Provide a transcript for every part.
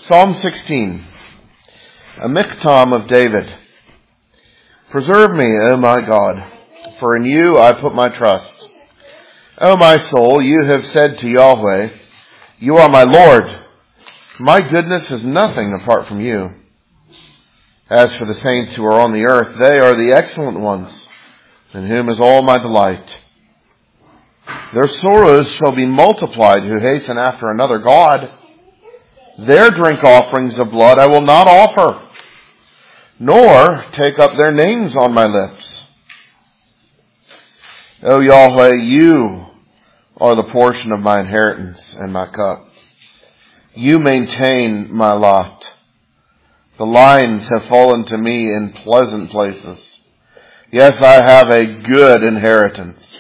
Psalm 16, a miktam of David. Preserve me, O my God, for in you I put my trust. O my soul, you have said to Yahweh, you are my Lord. My goodness is nothing apart from you. As for the saints who are on the earth, they are the excellent ones, in whom is all my delight. Their sorrows shall be multiplied who hasten after another God. Their drink offerings of blood I will not offer, nor take up their names on my lips. O Yahweh, you are the portion of my inheritance and my cup. You maintain my lot. The lines have fallen to me in pleasant places. Yes, I have a good inheritance.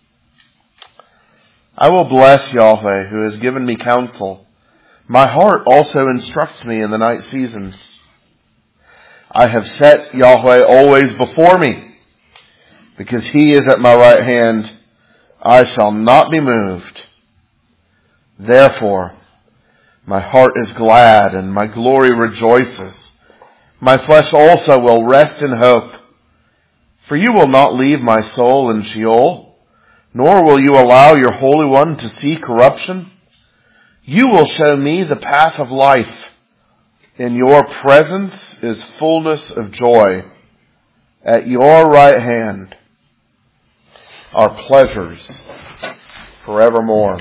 I will bless Yahweh, who has given me counsel. My heart also instructs me in the night seasons. I have set Yahweh always before me. Because he is at my right hand, I shall not be moved. Therefore, my heart is glad and my glory rejoices. My flesh also will rest in hope. For you will not leave my soul in Sheol, nor will you allow your Holy One to see corruption. You will show me the path of life. In your presence is fullness of joy. At your right hand are pleasures forevermore.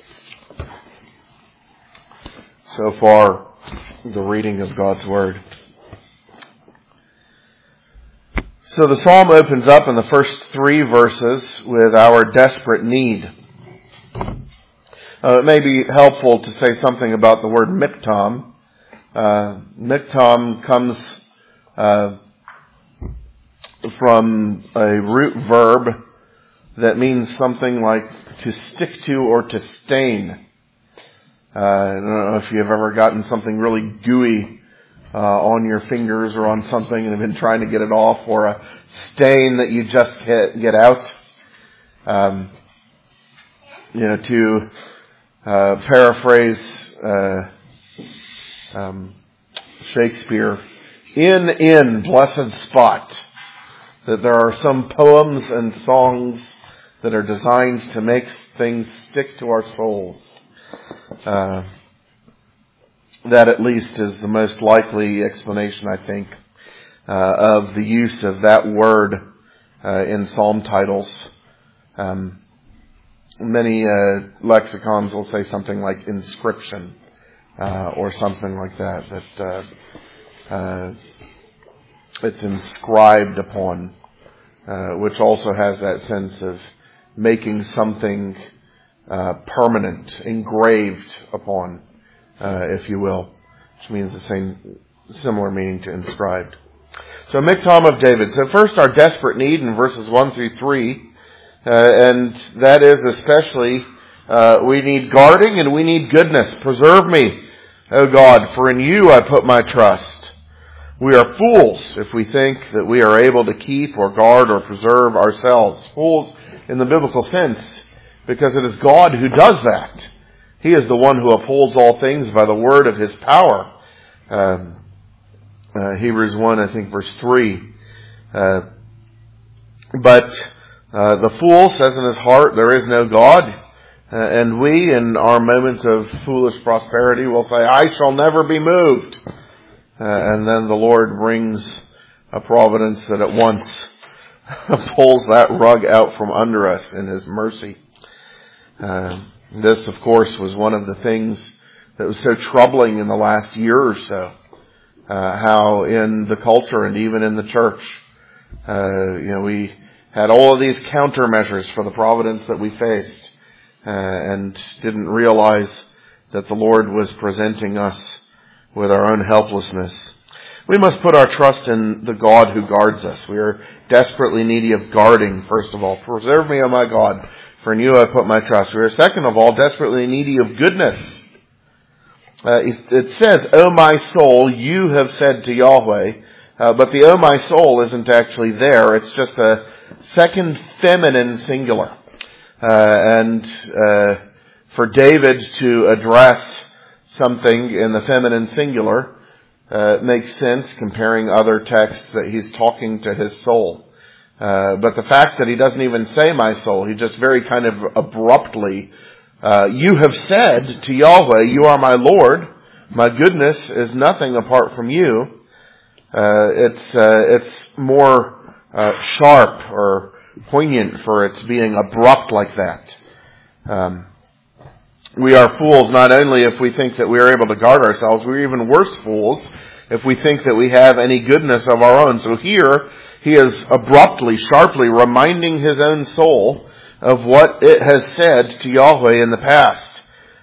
So far, the reading of God's Word. So the psalm opens up in the first 3 verses with our desperate need. It may be helpful to say something about the word miktam. Miktam comes from a root verb that means something like to stick to or to stain. I don't know if you've ever gotten something really gooey on your fingers or on something and have been trying to get it off, or a stain that you just get out. To paraphrase Shakespeare, in blessed spot, that there are some poems and songs that are designed to make things stick to our souls. That at least is the most likely explanation, I think, of the use of that word in psalm titles. Many lexicons will say something like inscription or something like that it's inscribed upon, which also has that sense of making something permanent, engraved upon, if you will, which means the same, similar meaning to inscribed. So miktam of David. So first our desperate need in verses 1 through 3. And that is especially, we need guarding and we need goodness. Preserve me, O God, for in you I put my trust. We are fools if we think that we are able to keep or guard or preserve ourselves. Fools in the biblical sense, because it is God who does that. He is the one who upholds all things by the word of his power. Hebrews 1, I think, verse 3. But the fool says in his heart, there is no God. And we, in our moments of foolish prosperity, will say, I shall never be moved. And then the Lord brings a providence that at once pulls that rug out from under us in his mercy. This, of course, was one of the things that was so troubling in the last year or so. How in the culture and even in the church, we had all of these countermeasures for the providence that we faced, and didn't realize that the Lord was presenting us with our own helplessness. We must put our trust in the God who guards us. We are desperately needy of guarding, first of all. Preserve me, O my God, for in you I put my trust. We are, second of all, desperately needy of goodness. It says, O my soul, you have said to Yahweh, but the O my soul isn't actually there. It's just a second feminine singular. And for David to address something in the feminine singular makes sense comparing other texts that he's talking to his soul. But the fact that he doesn't even say my soul, he just very kind of abruptly, you have said to Yahweh, you are my Lord, my goodness is nothing apart from you. It's more sharp or poignant for its being abrupt like that. We are fools not only if we think that we are able to guard ourselves, we're even worse fools if we think that we have any goodness of our own. So here, he is abruptly, sharply reminding his own soul of what it has said to Yahweh in the past.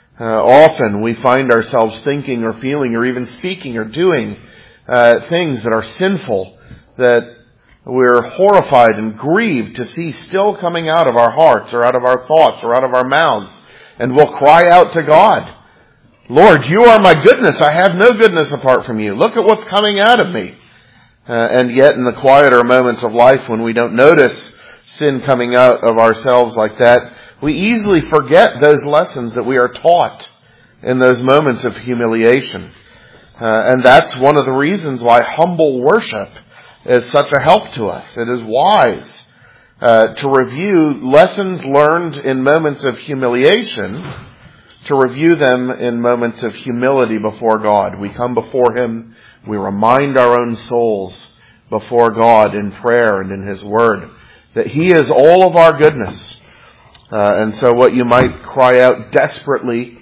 Often we find ourselves thinking or feeling or even speaking or doing things that are sinful, that we're horrified and grieved to see still coming out of our hearts or out of our thoughts or out of our mouths. And we'll cry out to God, Lord, you are my goodness. I have no goodness apart from you. Look at what's coming out of me. And yet in the quieter moments of life when we don't notice sin coming out of ourselves like that, we easily forget those lessons that we are taught in those moments of humiliation. And that's one of the reasons why humble worship is such a help to us. It is wise to review lessons learned in moments of humiliation, to review them in moments of humility before God. We come before Him, we remind our own souls before God in prayer and in His Word that He is all of our goodness. And so what you might cry out desperately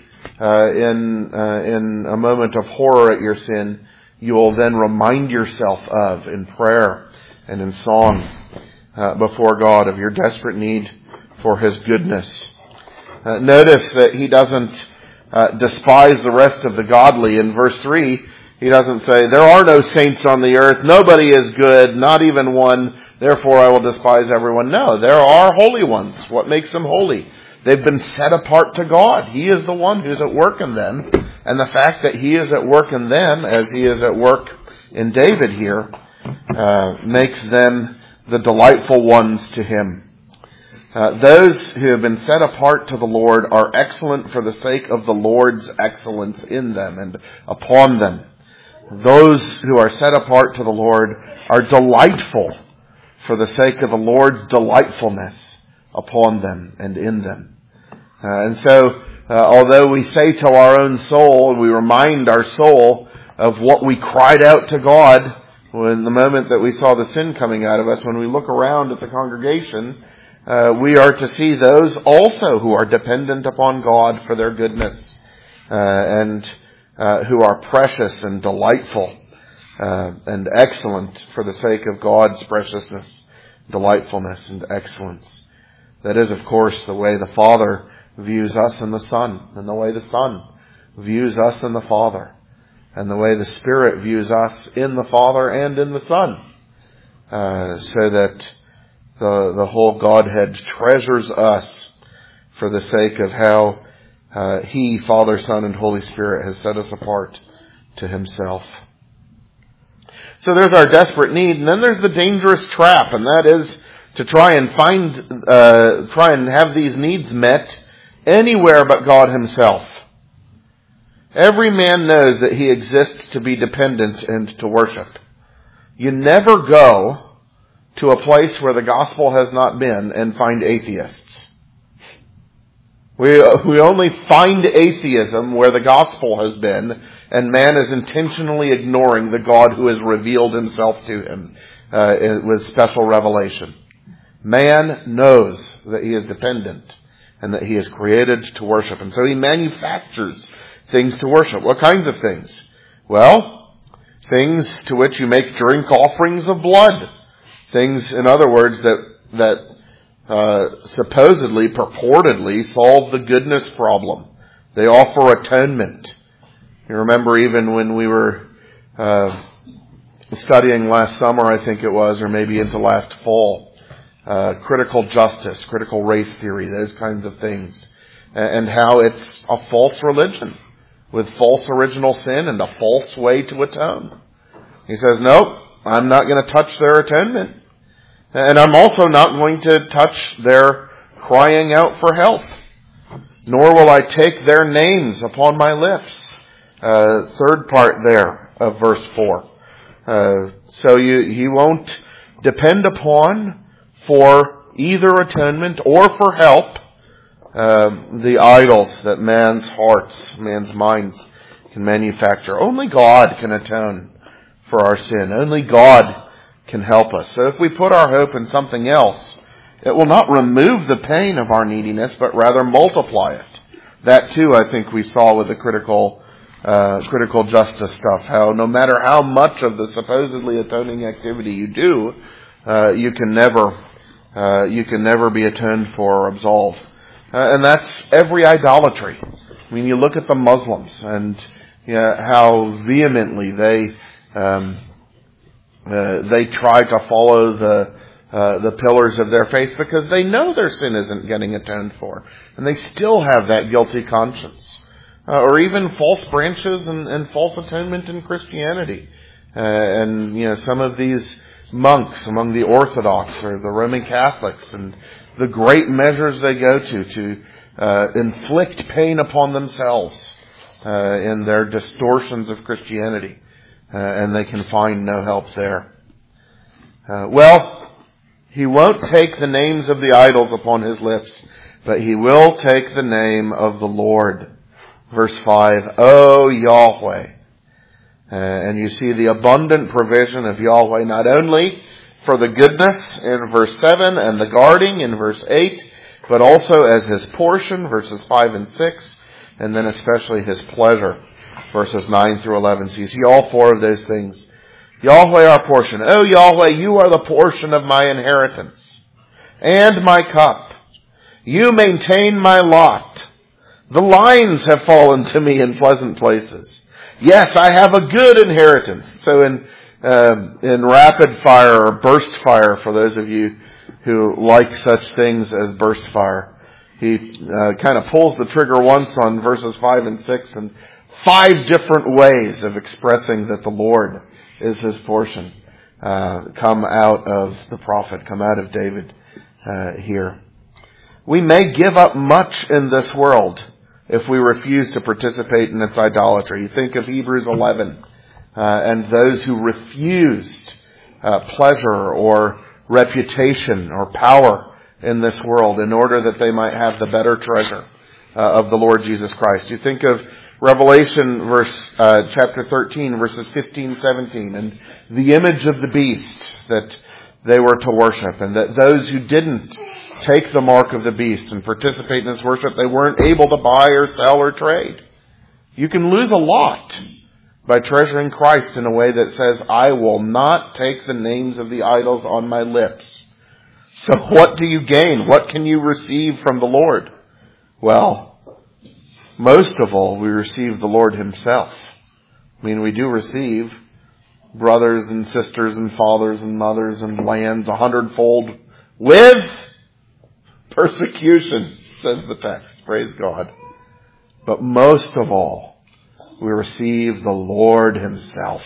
in a moment of horror at your sin, you will then remind yourself of in prayer and in song before God of your desperate need for His goodness. Notice that he doesn't despise the rest of the godly. In verse 3, he doesn't say, there are no saints on the earth, nobody is good, not even one, therefore I will despise everyone. No, there are holy ones. What makes them holy? They've been set apart to God. He is the one who's at work in them. And the fact that He is at work in them, as He is at work in David here, makes them the delightful ones to Him. Those who have been set apart to the Lord are excellent for the sake of the Lord's excellence in them and upon them. Those who are set apart to the Lord are delightful for the sake of the Lord's delightfulness upon them and in them. And so, although we say to our own soul, we remind our soul of what we cried out to God when the moment that we saw the sin coming out of us, when we look around at the congregation, we are to see those also who are dependent upon God for their goodness, and who are precious and delightful, and excellent for the sake of God's preciousness, delightfulness, and excellence. That is, of course, the way the Father views us in the Son, and the way the Son views us in the Father, and the way the Spirit views us in the Father and in the Son, so that the whole Godhead treasures us for the sake of how He, Father, Son, and Holy Spirit, has set us apart to Himself. So there's our desperate need, and then there's the dangerous trap, and that is to try and have these needs met anywhere but God Himself. Every man knows that he exists to be dependent and to worship. You never go to a place where the gospel has not been and find atheists. We only find atheism where the gospel has been, and man is intentionally ignoring the God who has revealed Himself to him with special revelation. Man knows that he is dependent and that he is created to worship, and so he manufactures things to worship. What kinds of things? Well, things to which you make drink offerings of blood. Things, in other words, that supposedly, purportedly solve the goodness problem. They offer atonement. You remember even when we were studying last summer, I think it was, or maybe into last fall, critical justice, critical race theory, those kinds of things, and how it's a false religion with false original sin and a false way to atone. He says, nope, I'm not going to touch their atonement. And I'm also not going to touch their crying out for help. Nor will I take their names upon my lips. third part there of verse 4. So he won't depend upon for either atonement or for help the idols that man's hearts, man's minds can manufacture. Only God can atone for our sin. Only God can help us. So if we put our hope in something else, it will not remove the pain of our neediness, but rather multiply it. That too, I think we saw with the critical justice stuff, how no matter how much of the supposedly atoning activity you do, you can never be atoned for or absolved. And that's every idolatry. I mean, you look at the Muslims and how vehemently they try to follow the pillars of their faith because they know their sin isn't getting atoned for, and they still have that guilty conscience. Or even false branches and false atonement in Christianity. And some of these monks among the Orthodox or the Roman Catholics, and the great measures they go to inflict pain upon themselves in their distortions of Christianity. And they can find no help there. He won't take the names of the idols upon his lips, but he will take the name of the Lord. Verse 5, O Yahweh. And you see the abundant provision of Yahweh, not only for the goodness in verse 7 and the guarding in verse 8, but also as his portion, verses 5 and 6, and then especially his pleasure, verses 9 through 11. So you see all four of those things. Yahweh our portion. O Yahweh, you are the portion of my inheritance and my cup. You maintain my lot. The lines have fallen to me in pleasant places. Yes, I have a good inheritance. So in rapid fire or burst fire, for those of you who like such things as burst fire, he kind of pulls the trigger once on verses 5 and 6 and 5 different ways of expressing that the Lord is his portion come out of the prophet, come out of David here. We may give up much in this world if we refuse to participate in its idolatry. You think of Hebrews 11 and those who refused pleasure or reputation or power in this world in order that they might have the better treasure of the Lord Jesus Christ. You think of Revelation chapter 13, verses 15, 17, and the image of the beast that they were to worship, and that those who didn't take the mark of the beast and participate in his worship, they weren't able to buy or sell or trade. You can lose a lot by treasuring Christ in a way that says, I will not take the names of the idols on my lips. So what do you gain? What can you receive from the Lord? Well, most of all, we receive the Lord himself. I mean, we do receive brothers and sisters and fathers and mothers and lands 100-fold with persecution, says the text. Praise God. But most of all, we receive the Lord himself.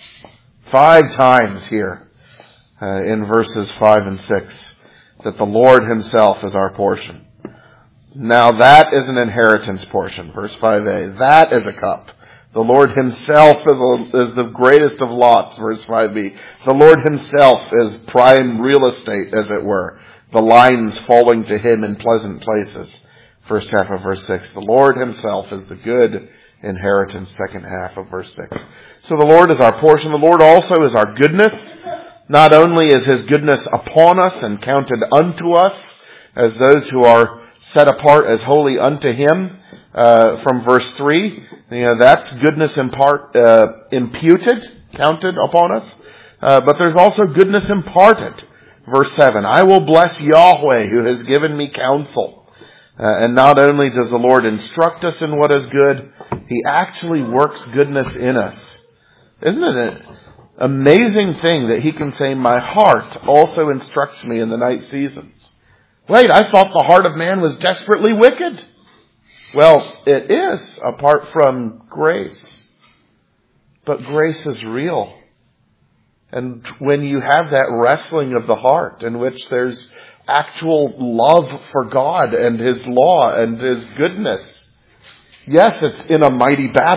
5 times here in verses 5 and 6 that the Lord himself is our portion. Now that is an inheritance portion, verse 5a. That is a cup. The Lord himself is the greatest of lots, verse 5b. The Lord himself is prime real estate, as it were. The lines falling to him in pleasant places. First half of verse 6. The Lord himself is the good inheritance, second half of verse 6. So the Lord is our portion. The Lord also is our goodness. Not only is his goodness upon us and counted unto us as those who are set apart as holy unto him, from verse 3. That's goodness imputed, counted upon us. But there's also goodness imparted. Verse 7, I will bless Yahweh who has given me counsel. And not only does the Lord instruct us in what is good, he actually works goodness in us. Isn't it an amazing thing that he can say, my heart also instructs me in the night seasons? Wait, I thought the heart of man was desperately wicked. Well, it is apart from grace. But grace is real. And when you have that wrestling of the heart in which there's actual love for God and his law and his goodness, yes, it's in a mighty battle,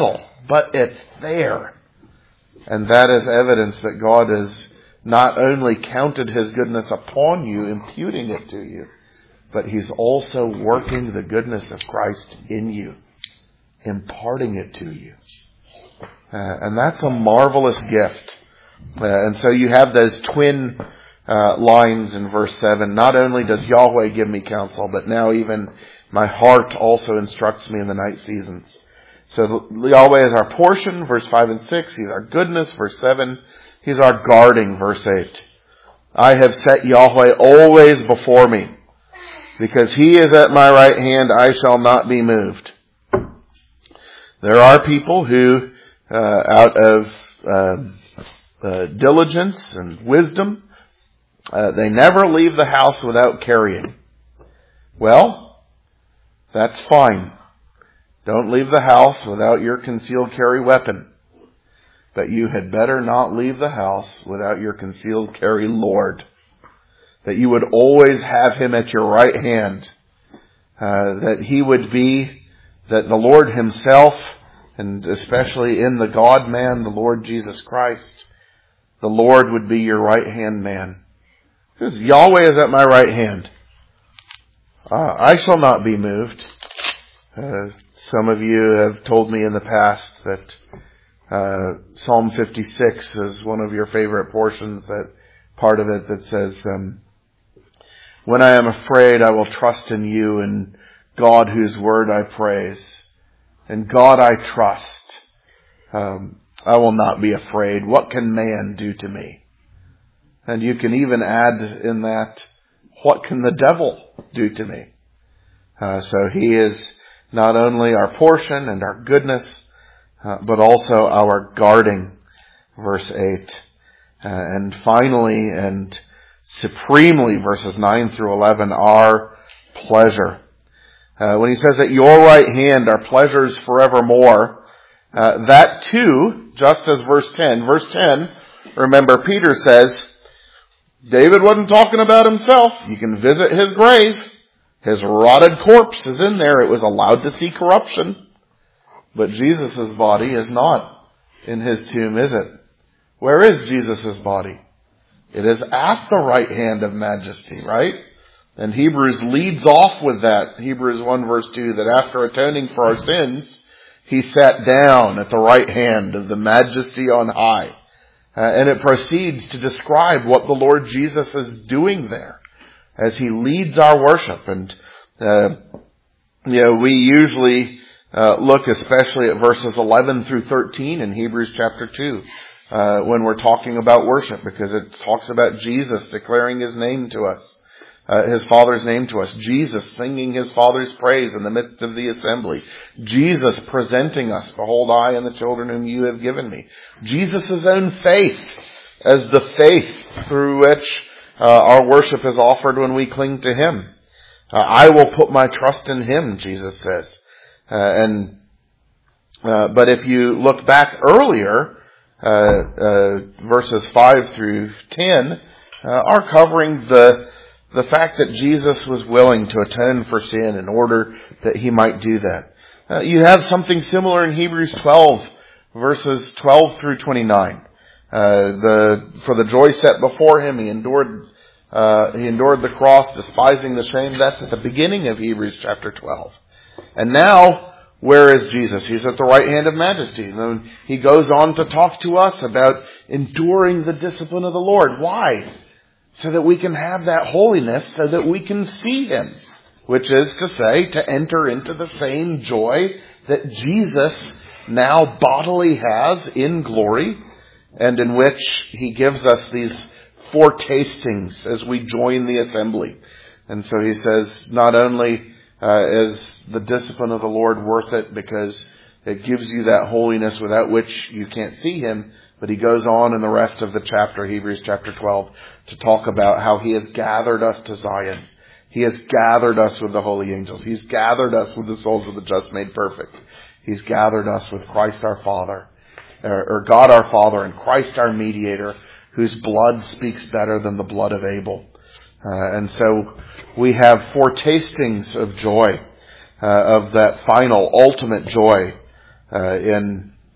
but it's there. And that is evidence that God has not only counted His goodness upon you, imputing it to you, but He's also working the goodness of Christ in you, imparting it to you. And that's a marvelous gift. And so you have those twin lines in verse 7. Not only does Yahweh give me counsel, but now even my heart also instructs me in the night seasons. So Yahweh is our portion, verse 5 and 6. He's our goodness, verse 7. He's our guarding, verse 8. I have set Yahweh always before me. Because He is at my right hand, I shall not be moved. There are people who, out of diligence and wisdom, they never leave the house without carrying. Well, that's fine. Don't leave the house without your concealed carry weapon. But you had better not leave the house without your concealed carry Lord. That you would always have Him at your right hand. That He would be, that the Lord Himself, and especially in the God-man, the Lord Jesus Christ, the Lord would be your right-hand man. Because Yahweh is at my right hand. I shall not be moved. Some of you have told me in the past that Psalm 56 is one of your favorite portions, that part of it that says, when I am afraid, I will trust in you, and God whose word I praise. And God I trust. I will not be afraid. What can man do to me? And you can even add in that, what can the devil do to me? So He is not only our portion and our goodness, but also our guarding, verse 8. And finally and supremely, verses 9 through 11, our pleasure. When He says, at your right hand are pleasures forevermore, that too, just as verse 10. Verse 10, remember Peter says, David wasn't talking about himself. You can visit his grave. His rotted corpse is in there. It was allowed to see corruption. But Jesus' body is not in His tomb, is it? Where is Jesus' body? It is at the right hand of majesty, right? And Hebrews leads off with that. Hebrews 1 verse 2, that after atoning for our sins, He sat down at the right hand of the majesty on high. And it proceeds to describe what the Lord Jesus is doing there as He leads our worship. And, we usually look especially at verses 11 through 13 in Hebrews chapter 2 when we're talking about worship, because it talks about Jesus declaring His name to us. His Father's name to us. Jesus singing His Father's praise in the midst of the assembly. Jesus presenting us, behold, I and the children whom you have given me. Jesus' own faith as the faith through which our worship is offered when we cling to Him. I will put my trust in Him, Jesus says. But if you look back earlier, verses 5 through 10 are covering the fact that Jesus was willing to atone for sin in order that He might do that. You have something similar in Hebrews 12, verses 12 through 29. For the joy set before Him, He endured the cross, despising the shame. That's at the beginning of Hebrews chapter 12. And now, where is Jesus? He's at the right hand of majesty. And then He goes on to talk to us about enduring the discipline of the Lord. Why? So that we can have that holiness, so that we can see Him. Which is to say, to enter into the same joy that Jesus now bodily has in glory, and in which He gives us these foretastings as we join the assembly. And so He says, not only is the discipline of the Lord worth it because it gives you that holiness without which you can't see Him, but He goes on in the rest of the chapter, Hebrews chapter 12, to talk about how He has gathered us to Zion. He has gathered us with the holy angels. He's gathered us with the souls of the just made perfect. He's gathered us with Christ our Father, or God our Father, and Christ our mediator, whose blood speaks better than the blood of Abel. And so we have foretastings of joy, of that final, ultimate joy in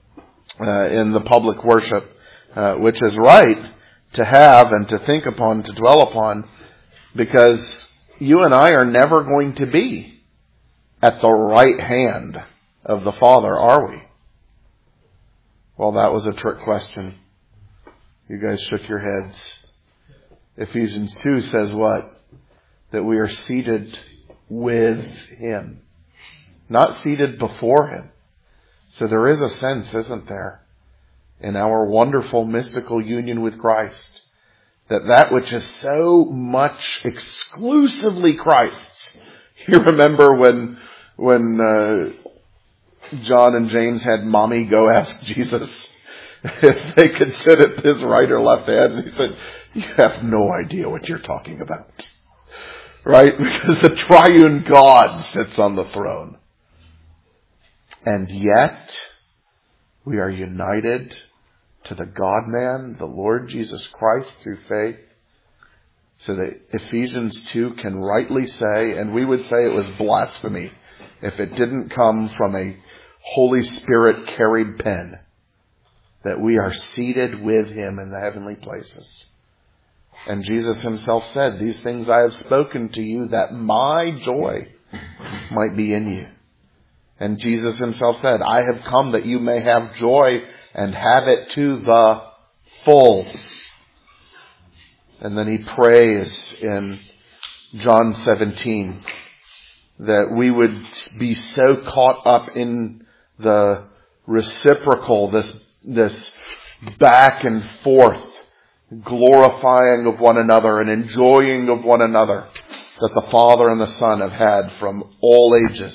in the public worship, which is right to have and to think upon, to dwell upon, because you and I are never going to be at the right hand of the Father, are we? Well, that was a trick question. You guys shook your heads. Ephesians 2 says what? That we are seated with Him. Not seated before Him. So there is a sense, isn't there, in our wonderful mystical union with Christ, that which is so much exclusively Christ's. You remember when John and James had Mommy go ask Jesus if they could sit at his right or left hand, and he said, "You have no idea what you're talking about." Right? Because the triune God sits on the throne. And yet, we are united to the God-man, the Lord Jesus Christ, through faith. So that Ephesians 2 can rightly say, and we would say it was blasphemy if it didn't come from a Holy Spirit carried pen, that we are seated with Him in the heavenly places. And Jesus Himself said, "These things I have spoken to you, that my joy might be in you." And Jesus Himself said, "I have come that you may have joy and have it to the full." And then He prays in John 17 that we would be so caught up in the reciprocal, this back and forth glorifying of one another and enjoying of one another that the Father and the Son have had from all ages.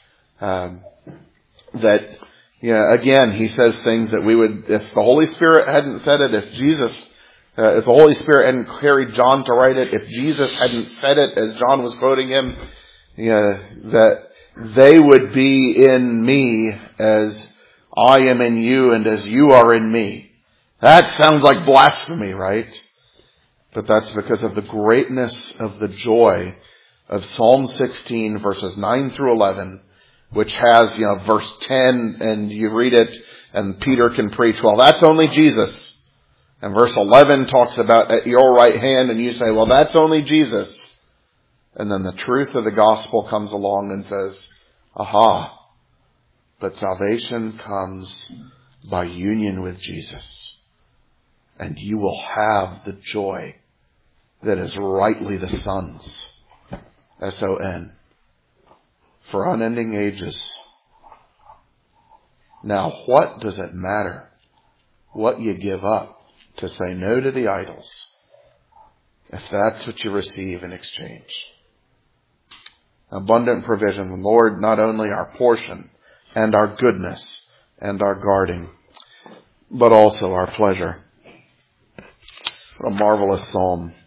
Again, He says things that we would, if the Holy Spirit hadn't said it, if the Holy Spirit hadn't carried John to write it, if Jesus hadn't said it as John was quoting him, that they would be in me as I am in you and as you are in me. That sounds like blasphemy, right? But that's because of the greatness of the joy of Psalm 16 verses 9 through 11, which has, verse 10, and you read it and Peter can preach, well, that's only Jesus. And verse 11 talks about at your right hand, and you say, well, that's only Jesus. And then the truth of the gospel comes along and says, aha, but salvation comes by union with Jesus. And you will have the joy that is rightly the Son's, S-O-N, for unending ages. Now, what does it matter what you give up to say no to the idols, if that's what you receive in exchange? Abundant provision, the Lord, not only our portion and our goodness and our guarding, but also our pleasure. What a marvelous psalm.